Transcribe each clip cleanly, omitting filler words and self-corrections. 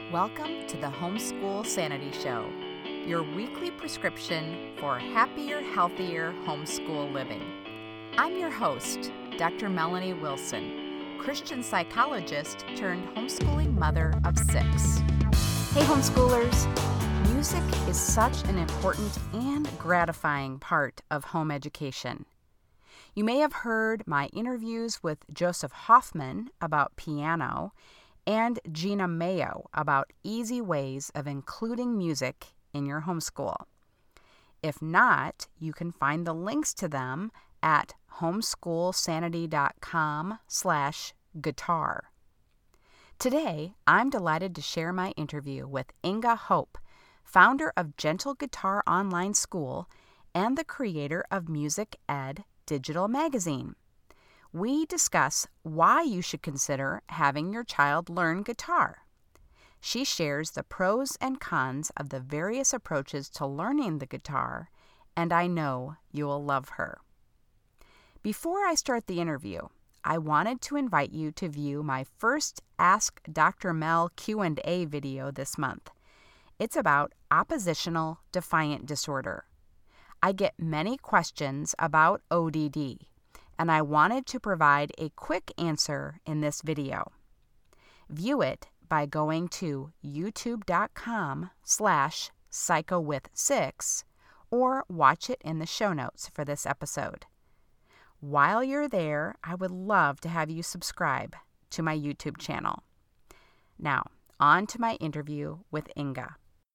Welcome to the Homeschool Sanity Show, your weekly prescription for happier, healthier homeschool living. I'm your host, Dr. Melanie Wilson, Christian psychologist turned homeschooling mother of 6. Hey homeschoolers, music is such an important and gratifying part of home education. You may have heard my interviews with Joseph Hoffman about piano and Gina Mayo about easy ways of including music in your homeschool. If not, you can find the links to them at homeschoolsanity.com/guitar. Today, I'm delighted to share my interview with Inga Hope, founder of Gentle Guitar Online School and the creator of Music Ed Digital Magazine. We discuss why you should consider having your child learn guitar. She shares the pros and cons of the various approaches to learning the guitar, and I know you'll love her. Before I start the interview, I wanted to invite you to view my first Ask Dr. Mel Q&A video this month. It's about oppositional defiant disorder. I get many questions about ODD, and I wanted to provide a quick answer in this video. View it by going to youtube.com/psychowith6 or watch it in the show notes for this episode. While you're there, I would love to have you subscribe to my YouTube channel. Now, on to my interview with Inga.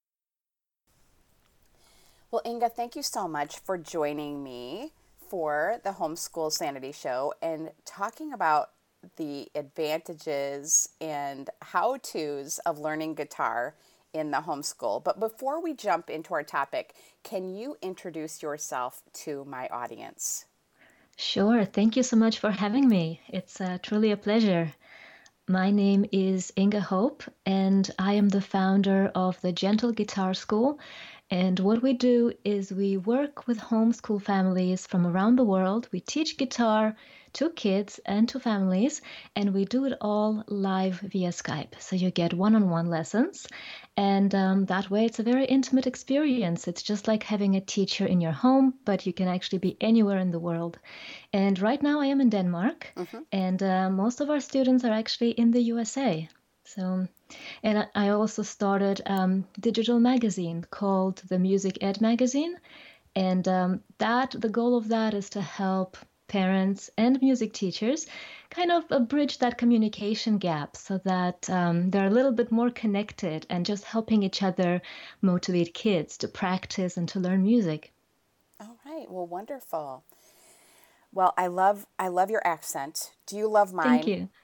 Well, Inga, thank you so much for joining me for the Homeschool Sanity Show and talking about the advantages and how-tos of learning guitar in the homeschool. But before we jump into our topic, can you introduce yourself to my audience? Sure. Thank you so much for having me. It's truly a pleasure. My name is Inga Hope, and I am the founder of the Gentle Guitar School. And what we do is we work with homeschool families from around the world. We teach guitar to kids and to families, and we do it all live via Skype. So you get one-on-one lessons, and that way it's a very intimate experience. It's just like having a teacher in your home, but you can actually be anywhere in the world. And right now I am in Denmark, and most of our students are actually in the USA. So, and I also started a digital magazine called the Music Ed Magazine, and the goal of that is to help parents and music teachers kind of bridge that communication gap so that they're a little bit more connected and just helping each other motivate kids to practice and to learn music. All right. Well, wonderful. Well, I love your accent. Do you love mine? Thank you.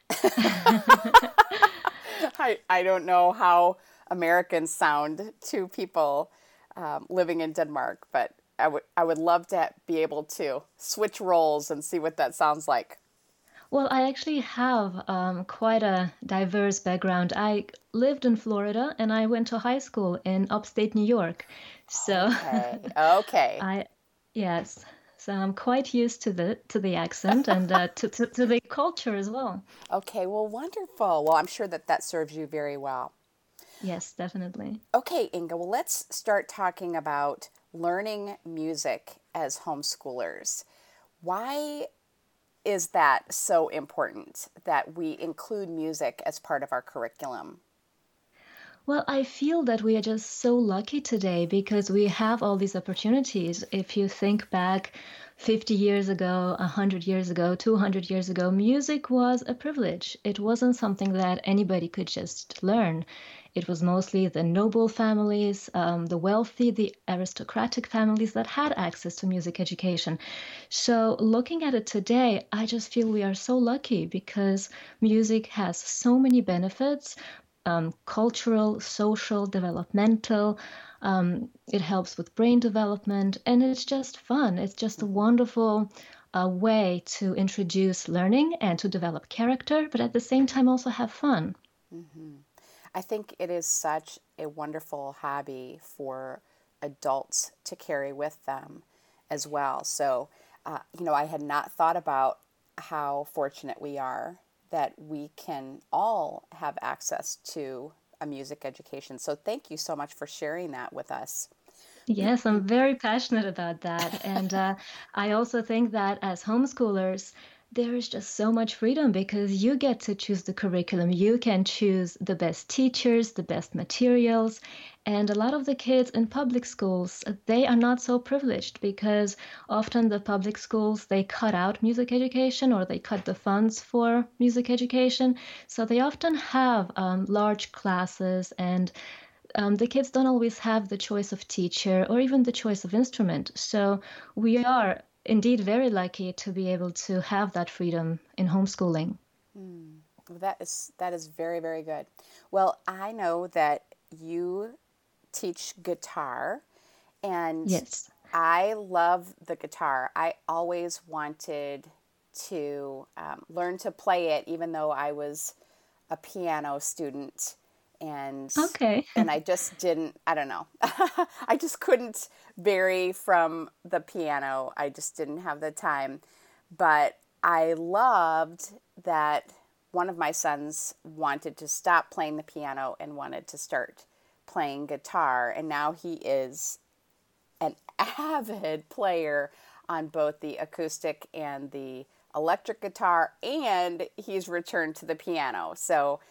I don't know how Americans sound to people living in Denmark, but I would love to be able to switch roles and see what that sounds like. Well, I actually have quite a diverse background. I lived in Florida and I went to high school in upstate New York. So Okay. Yes. So I'm quite used to the accent and to the culture as well. Okay, well, wonderful. Well, I'm sure that serves you very well. Yes, definitely. Okay, Inga, well, let's start talking about learning music as homeschoolers. Why is that so important that we include music as part of our curriculum? Well, I feel that we are just so lucky today because we have all these opportunities. If you think back 50 years ago, 100 years ago, 200 years ago, music was a privilege. It wasn't something that anybody could just learn. It was mostly the noble families, the wealthy, the aristocratic families that had access to music education. So looking at it today, I just feel we are so lucky because music has so many benefits. Cultural, social, developmental. It helps with brain development, and it's just fun. It's just a wonderful way to introduce learning and to develop character, but at the same time also have fun. Mm-hmm. I think it is such a wonderful hobby for adults to carry with them as well. So, I had not thought about how fortunate we are that we can all have access to a music education. So thank you so much for sharing that with us. Yes, I'm very passionate about that. And I also think that as homeschoolers, there is just so much freedom because you get to choose the curriculum. You can choose the best teachers, the best materials. And a lot of the kids in public schools, they are not so privileged because often the public schools, they cut out music education or they cut the funds for music education. So they often have large classes and the kids don't always have the choice of teacher or even the choice of instrument. So we are indeed very lucky to be able to have that freedom in homeschooling. Well, that is very, very good. Well, I know that you teach guitar, and Yes. I love the guitar. I always wanted to learn to play it, even though I was a piano student, and Okay. and I just didn't. I don't know. I just couldn't vary from the piano. I just didn't have the time. But I loved that one of my sons wanted to stop playing the piano and wanted to start playing guitar, and now he is an avid player on both the acoustic and the electric guitar, and he's returned to the piano. So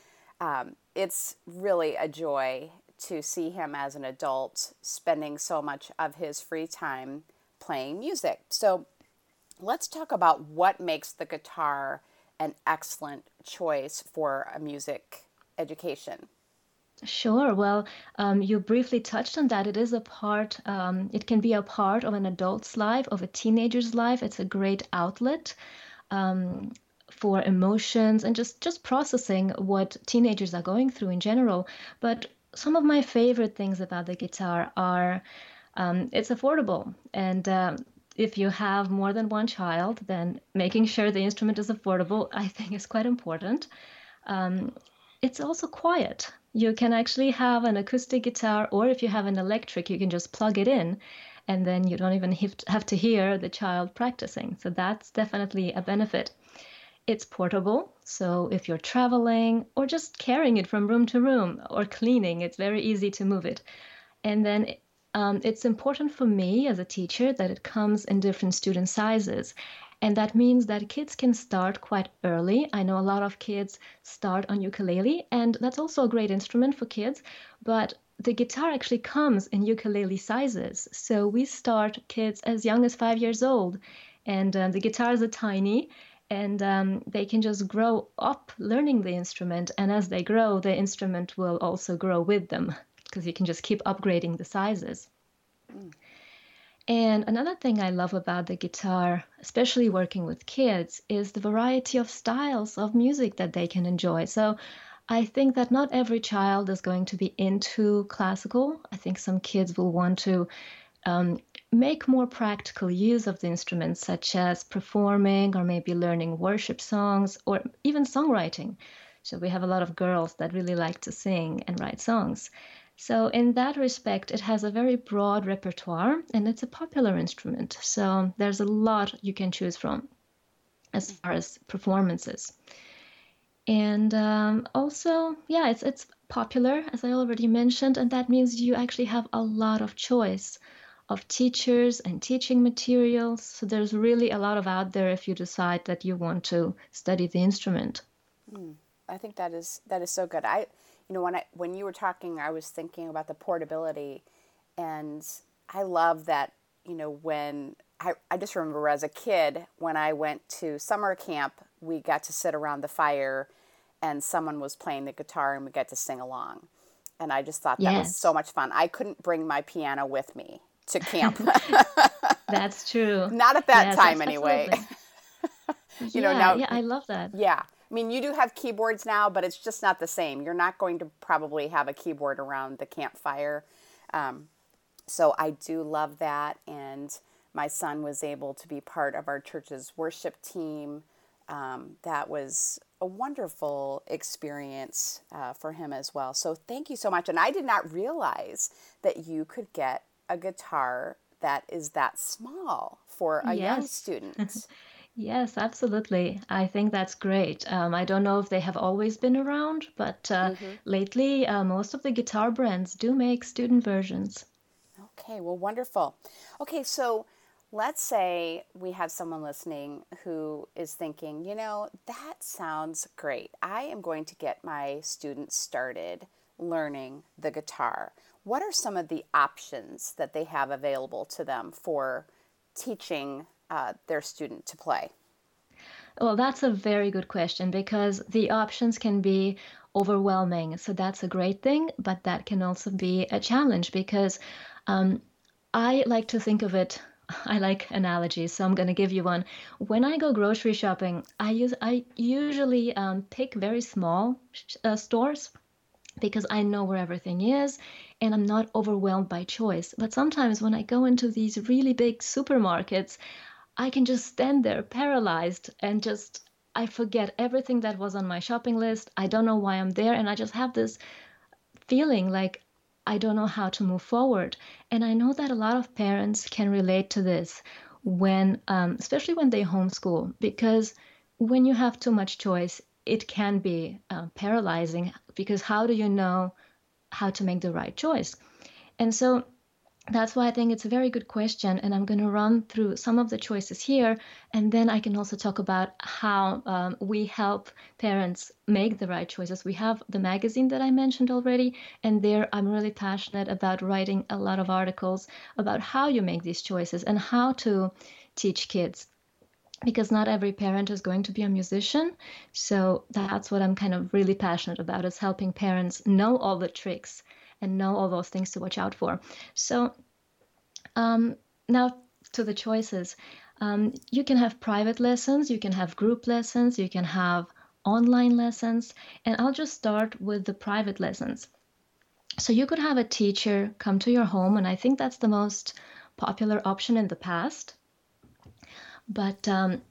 it's really a joy to see him as an adult spending so much of his free time playing music. So let's talk about what makes the guitar an excellent choice for a music education. Sure. Well, you briefly touched on that. It is a part, it can be a part of an adult's life, of a teenager's life. It's a great outlet um, for emotions and just processing what teenagers are going through in general. But some of my favorite things about the guitar are it's affordable. And if you have more than one child, then making sure the instrument is affordable, I think, is quite important. Um, it's also quiet. You can actually have an acoustic guitar, or if you have an electric, you can just plug it in, and then you don't even have to hear the child practicing. So that's definitely a benefit. It's portable, so if you're traveling or just carrying it from room to room or cleaning, it's very easy to move it. And then it's important for me as a teacher that it comes in different student sizes. And that means that kids can start quite early. I know a lot of kids start on ukulele, and that's also a great instrument for kids. But the guitar actually comes in ukulele sizes. So we start kids as young as 5 years old. And the guitars are tiny, and they can just grow up learning the instrument. And as they grow, the instrument will also grow with them because you can just keep upgrading the sizes. Mm. And another thing I love about the guitar, especially working with kids, is the variety of styles of music that they can enjoy. So I think that not every child is going to be into classical. I think some kids will want to um, make more practical use of the instruments, such as performing or maybe learning worship songs or even songwriting. So we have a lot of girls that really like to sing and write songs. So in that respect, it has a very broad repertoire and it's a popular instrument. So there's a lot you can choose from as far as performances. And also, yeah, it's popular, as I already mentioned, and that means you actually have a lot of choice of teachers and teaching materials. So there's really a lot of out there if you decide that you want to study the instrument. Mm. I think that is so good. When you were talking, I was thinking about the portability, and I love that. When I just remember as a kid when I went to summer camp, we got to sit around the fire, and someone was playing the guitar, and we got to sing along, and I just thought that was so Yes, much fun. I couldn't bring my piano with me to camp, that's true. not at that Yes, time anyway. absolutely. Yeah, Now, yeah, I love that. yeah. I mean, you do have keyboards now, but it's just not the same. You're not going to probably have a keyboard around the campfire. Um, so I do love that. And my son was able to be part of our church's worship team. That was a wonderful experience for him as well. So thank you so much. And I did not realize that you could get a guitar that is that small for a young Yes. student. Yes, absolutely. I think that's great. I don't know if they have always been around, but Hmm. lately, most of the guitar brands do make student versions. Okay, well, wonderful. Okay, so let's say we have someone listening who is thinking, that sounds great. I am going to get my students started learning the guitar. What are some of the options that they have available to them for teaching their student to play? Well, that's a very good question because the options can be overwhelming. So that's a great thing, but that can also be a challenge because um, I like to think of it. I like analogies, so I'm going to give you one. When I go grocery shopping, I usually pick very small stores because I know where everything is and I'm not overwhelmed by choice. But sometimes when I go into these really big supermarkets, I can just stand there paralyzed and just I forget everything that was on my shopping list. I don't know why I'm there and I just have this feeling like I don't know how to move forward. And I know that a lot of parents can relate to this when, especially when they homeschool, because when you have too much choice, it can be paralyzing because how do you know how to make the right choice? And so that's why I think it's a very good question. And I'm going to run through some of the choices here. And then I can also talk about how we help parents make the right choices. We have the magazine that I mentioned already. And there I'm really passionate about writing a lot of articles about how you make these choices and how to teach kids. Because not every parent is going to be a musician. So that's what I'm kind of really passionate about is helping parents know all the tricks and know all those things to watch out for. So um, now to the choices. You can have private lessons, you can have group lessons, you can have online lessons, and I'll just start with the private lessons. So you could have a teacher come to your home, and I think that's the most popular option in the past, but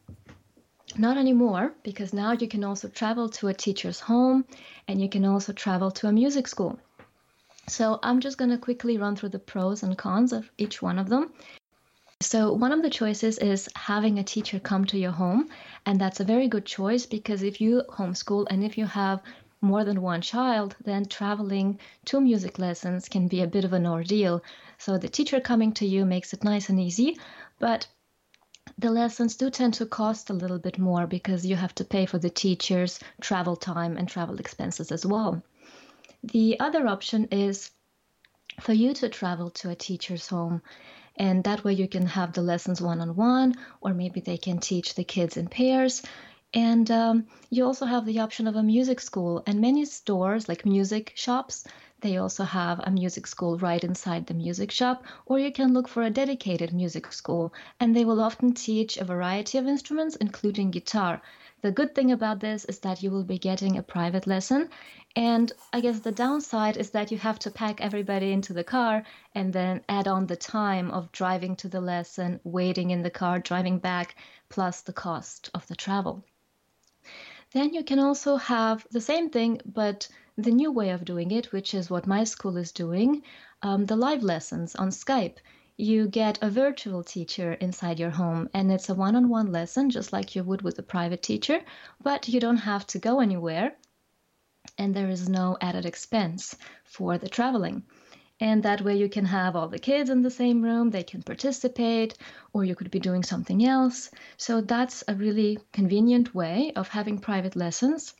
not anymore because now you can also travel to a teacher's home and you can also travel to a music school. So I'm just going to quickly run through the pros and cons of each one of them. So, one of the choices is having a teacher come to your home. And that's a very good choice because if you homeschool and if you have more than one child, then traveling to music lessons can be a bit of an ordeal. So, the teacher coming to you makes it nice and easy. But the lessons do tend to cost a little bit more because you have to pay for the teacher's travel time and travel expenses as well. The other option is for you to travel to a teacher's home and that way you can have the lessons one on one, or maybe they can teach the kids in pairs. And you also have the option of a music school. And many stores, like music shops, they also have a music school right inside the music shop. Or you can look for a dedicated music school, and they will often teach a variety of instruments, including guitar. The good thing about this is that you will be getting a private lesson. And I guess the downside is that you have to pack everybody into the car and then add on the time of driving to the lesson, waiting in the car, driving back, plus the cost of the travel. Then you can also have the same thing, but the new way of doing it, which is what my school is doing, the live lessons on Skype. You get a virtual teacher inside your home, and it's a one on one lesson, just like you would with a private teacher, but you don't have to go anywhere, and there is no added expense for the traveling. And that way you can have all the kids in the same room, they can participate, or you could be doing something else. So that's a really convenient way of having private lessons.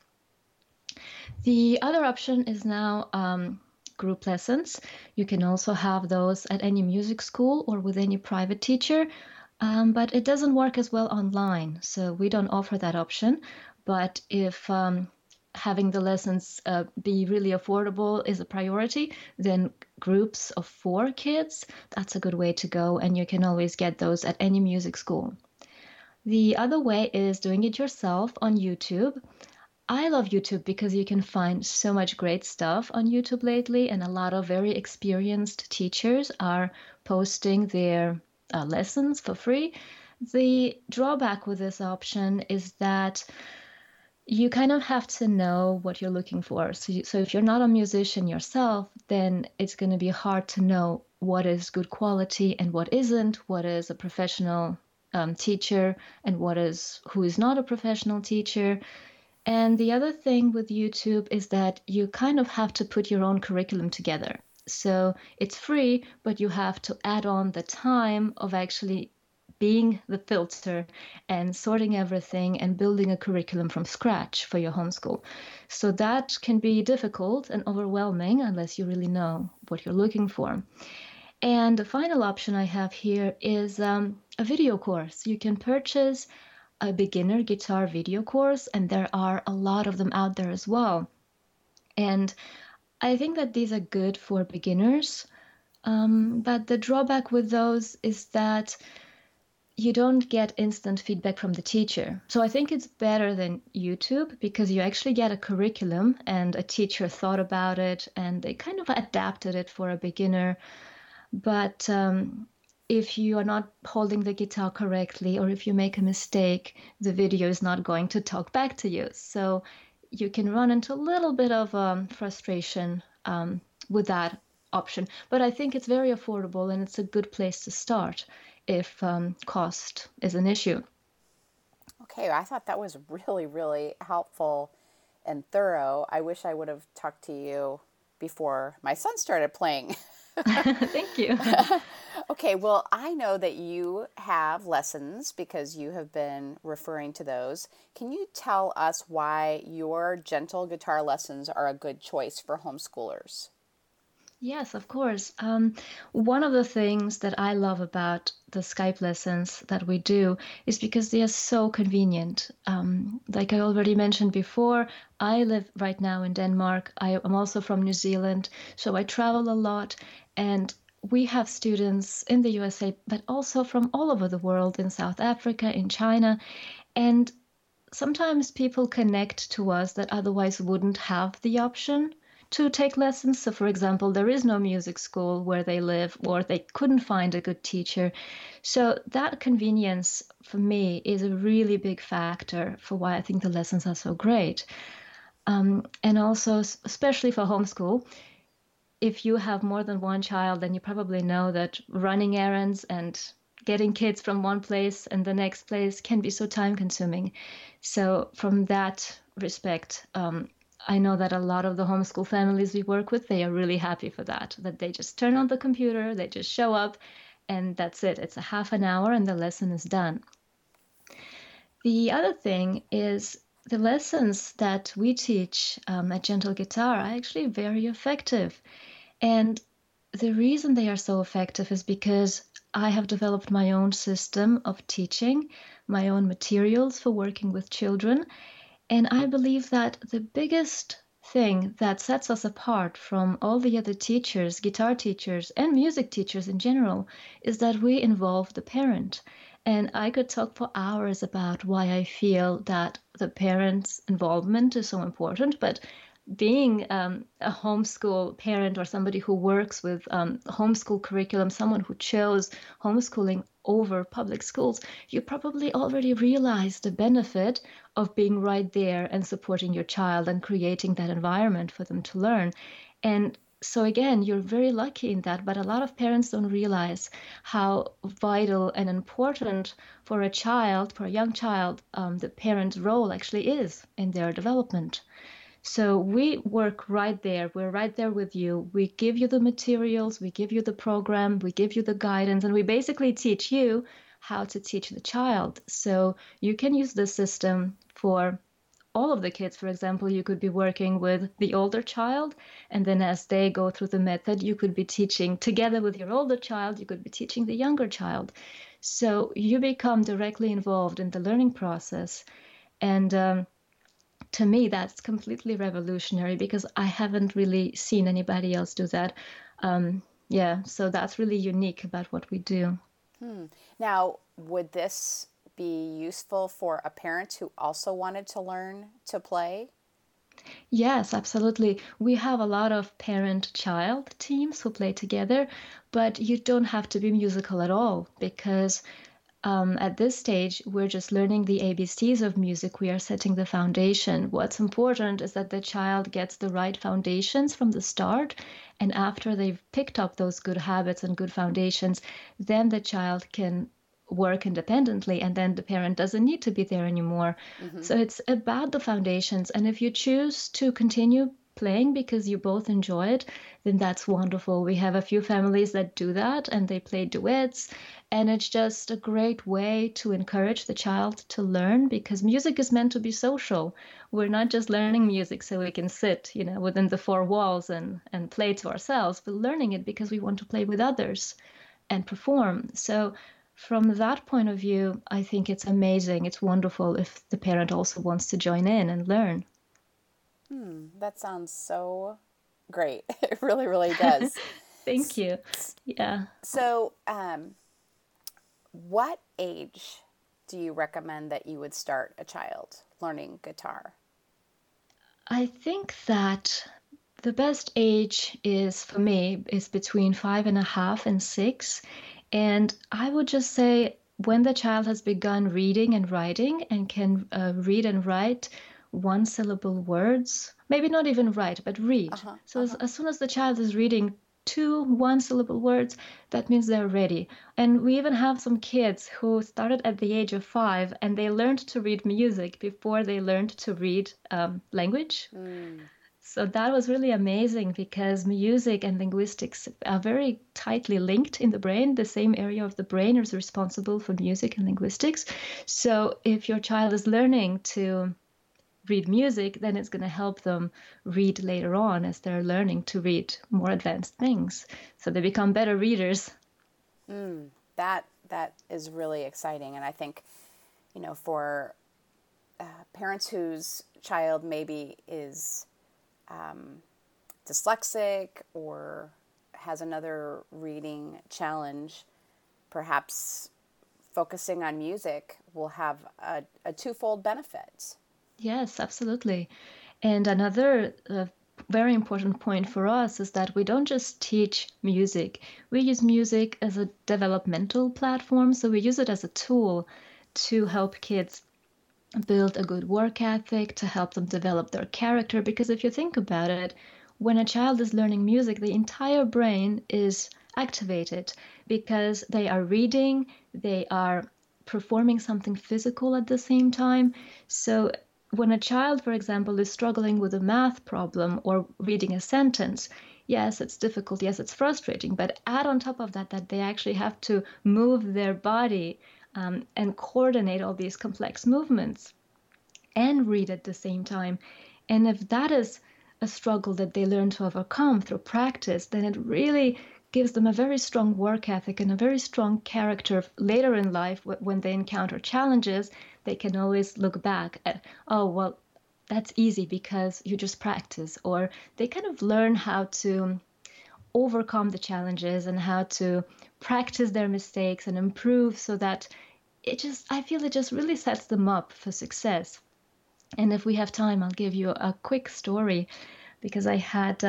The other option is now group lessons. You can also have those at any music school or with any private teacher, but it doesn't work as well online. So we don't offer that option. But if having the lessons be really affordable is a priority, then groups of 4 kids, that's a good way to go. And you can always get those at any music school. The other way is doing it yourself on YouTube. I love YouTube because you can find so much great stuff on YouTube lately, and a lot of very experienced teachers are posting their lessons for free. The drawback with this option is that you kind of have to know what you're looking for. So if you're not a musician yourself, then it's going to be hard to know what is good quality and what isn't, what is a professional teacher and who is not a professional teacher. And the other thing with YouTube is that you kind of have to put your own curriculum together. So it's free, but you have to add on the time of actually being the filter and sorting everything and building a curriculum from scratch for your homeschool. So that can be difficult and overwhelming unless you really know what you're looking for. And the final option I have here is a video course. You can purchase a beginner guitar video course, and there are a lot of them out there as well. And I think that these are good for beginners, but the drawback with those is that you don't get instant feedback from the teacher. So I think it's better than YouTube because you actually get a curriculum and a teacher thought about it and they kind of adapted it for a beginner. But if you are not holding the guitar correctly or if you make a mistake, the video is not going to talk back to you. So you can run into a little bit of frustration with that option. But I think it's very affordable and it's a good place to start if cost is an issue. Okay, I thought that was really, really helpful and thorough. I wish I would have talked to you before my son started playing. Thank you. Okay, well, I know that you have lessons because you have been referring to those. Can you tell us why your gentle guitar lessons are a good choice for homeschoolers? Yes, of course. One of the things that I love about the Skype lessons that we do is because they are so convenient. Like I already mentioned before, I live right now in Denmark. I am also from New Zealand, so I travel a lot. And we have students in the USA, but also from all over the world, in South Africa, in China. And sometimes people connect to us that otherwise wouldn't have the option to take lessons. So, for example, there is no music school where they live, or they couldn't find a good teacher. So that convenience for me is a really big factor for why I think the lessons are so great. And also, especially for homeschool, if you have more than one child, then you probably know that running errands and getting kids from one place and the next place can be so time consuming. So from that respect, I know that a lot of the homeschool families we work with, they are really happy for that they just turn on the computer, they just show up, and that's it. It's a half an hour and the lesson is done. The other thing is the lessons that we teach at Gentle Guitar are actually very effective. And the reason they are so effective is because I have developed my own system of teaching, my own materials for working with children. And I believe that the biggest thing that sets us apart from all the other teachers, guitar teachers, and music teachers in general, is that we involve the parent. And I could talk for hours about why I feel that the parent's involvement is so important, but being a homeschool parent or somebody who works with homeschool curriculum, someone who chose homeschooling over public schools, you probably already realize the benefit of being right there and supporting your child and creating that environment for them to learn. And so again, you're very lucky in that, but a lot of parents don't realize how vital and important for a child, for a young child, the parent's role actually is in their development. So we work right there. We're right there with you. We give you the materials, we give you the program, we give you the guidance, and we basically teach you how to teach the child. So you can use the system for all of the kids. For example, you could be working with the older child, and then as they go through the method, you could be teaching together with your older child, you could be teaching the younger child. So you become directly involved in the learning process. And to me, that's completely revolutionary because I haven't really seen anybody else do that. So that's really unique about what we do. Now, would this be useful for a parent who also wanted to learn to play? Yes, absolutely. We have a lot of parent-child teams who play together, but you don't have to be musical at all because at this stage, we're just learning the ABCs of music. We are setting the foundation. What's important is that the child gets the right foundations from the start. And after they've picked up those good habits and good foundations, then the child can work independently, and then the parent doesn't need to be there anymore. Mm-hmm. So it's about the foundations. And if you choose to continue playing because you both enjoy it, then that's wonderful. We have a few families that do that and they play duets. And it's just a great way to encourage the child to learn, because music is meant to be social. We're not just learning music so we can sit, within the four walls and play to ourselves, but learning it because we want to play with others and perform. So from that point of view, I think it's amazing. It's wonderful if the parent also wants to join in and learn. That sounds so great. It really, really does. Thank you. Yeah. So, what age do you recommend that you would start a child learning guitar? I think that the best age is, for me, is between 5.5 and 6. And I would just say when the child has begun reading and writing and can read and write one syllable words, maybe not even write, but read. So as soon as the child is reading two one syllable words, that means they're ready. And we even have some kids who started at the age of 5 and they learned to read music before they learned to read language. So that was really amazing because music and linguistics are very tightly linked in the brain. The same area of the brain is responsible for music and linguistics. So if your child is learning to read music, then it's going to help them read later on as they're learning to read more advanced things. So they become better readers. That is really exciting, and I think, for parents whose child maybe is dyslexic or has another reading challenge, perhaps focusing on music will have a twofold benefit. Yes, absolutely. And another very important point for us is that we don't just teach music. We use music as a developmental platform. So we use it as a tool to help kids build a good work ethic, to help them develop their character. Because if you think about it, when a child is learning music, the entire brain is activated because they are reading, they are performing something physical at the same time. So when a child, for example, is struggling with a math problem or reading a sentence, yes, it's difficult, yes, it's frustrating, but add on top of that they actually have to move their body and coordinate all these complex movements and read at the same time. And if that is a struggle that they learn to overcome through practice, then it really gives them a very strong work ethic and a very strong character later in life. When they encounter challenges, they can always look back at, oh, well, that's easy because you just practice. Or they kind of learn how to overcome the challenges and how to practice their mistakes and improve, so that I feel it just really sets them up for success. And if we have time, I'll give you a quick story, because I had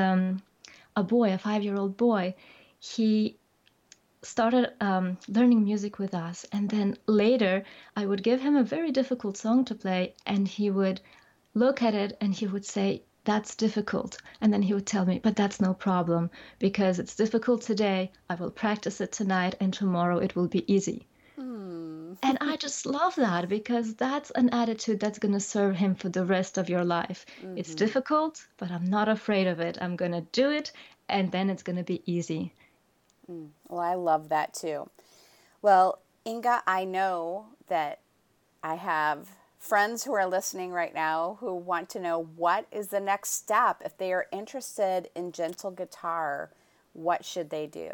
a boy, a 5-year-old boy. He started learning music with us, and then later I would give him a very difficult song to play, and he would look at it and he would say, that's difficult. And then he would tell me, but that's no problem, because it's difficult today. I will practice it tonight, and tomorrow it will be easy. And I just love that, because that's an attitude that's going to serve him for the rest of your life. It's difficult, but I'm not afraid of it. I'm going to do it, and then it's going to be easy. Well, I love that too. Well, Inga, I know that I have friends who are listening right now who want to know, what is the next step? If they are interested in gentle guitar, what should they do?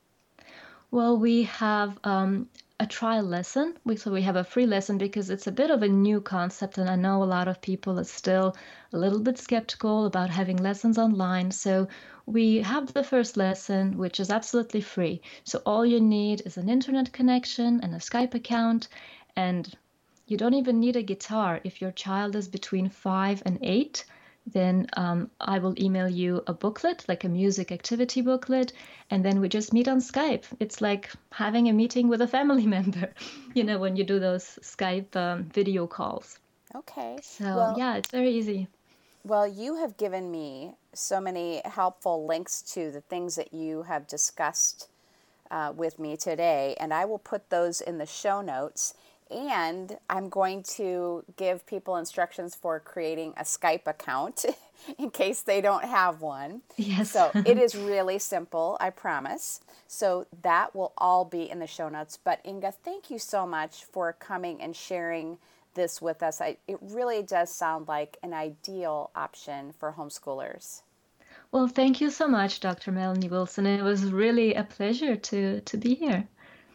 Well, we have a trial lesson. So we have a free lesson because it's a bit of a new concept, and I know a lot of people are still a little bit skeptical about having lessons online. So we have the first lesson, which is absolutely free. So all you need is an internet connection and a Skype account, and you don't even need a guitar. If your child is between 5 and 8, then I will email you a booklet, like a music activity booklet, and then we just meet on Skype. It's like having a meeting with a family member, when you do those Skype video calls. Okay. So yeah, it's very easy. Well, you have given me so many helpful links to the things that you have discussed with me today, and I will put those in the show notes. And I'm going to give people instructions for creating a Skype account in case they don't have one. Yes. So it is really simple, I promise. So that will all be in the show notes. But Inga, thank you so much for coming and sharing this with us. It really does sound like an ideal option for homeschoolers. Well, thank you so much, Dr. Melanie Wilson. It was really a pleasure to be here.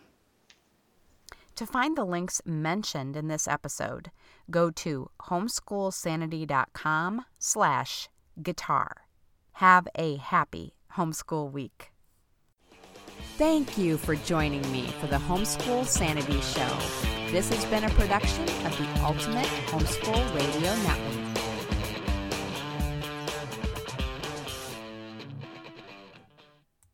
To find the links mentioned in this episode, go to homeschoolsanity.com/guitar. Have a happy homeschool week. Thank you for joining me for the Homeschool Sanity Show. This has been a production of the Ultimate Homeschool Radio Network.